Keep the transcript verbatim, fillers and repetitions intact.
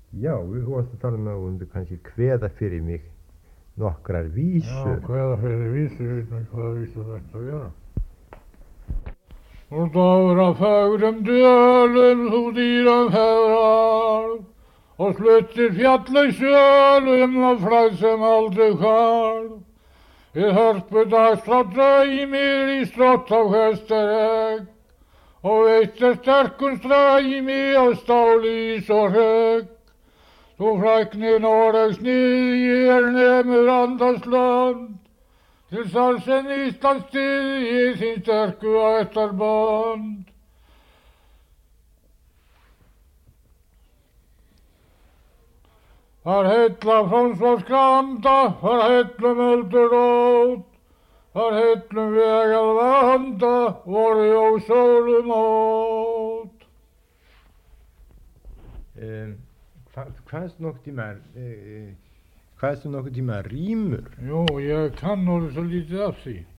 Já, þú varst að tala um að þú kannski kveða fyrir mig nokkrar vísur. Já, kveða fyrir vísur, ég veit ekki hvaða vísur þetta ætti að vera. Úr dofra fögrum dölum þú dýrum feðrar og sluttir fjallið sölum og fræð sem aldrei hvarf. Við hörpu dags frá draumir í strótt af hestaregg og veittir sterkum stræmi af stáli ís og hregg. Þú fræknir Noregs niðji er nemur andasland, til þar sem Ísland styðji þín sterku ættarband. Þar heilla Fronsvall skranda, þar heillum öldurót, þar heillum vegað vanda, voru jósólumót. Um, hvað, hvaðst nokkuð tíma, uh, hvaðst nokkuð tíma rímur? Jú, ég kann orðið svo lítið af því.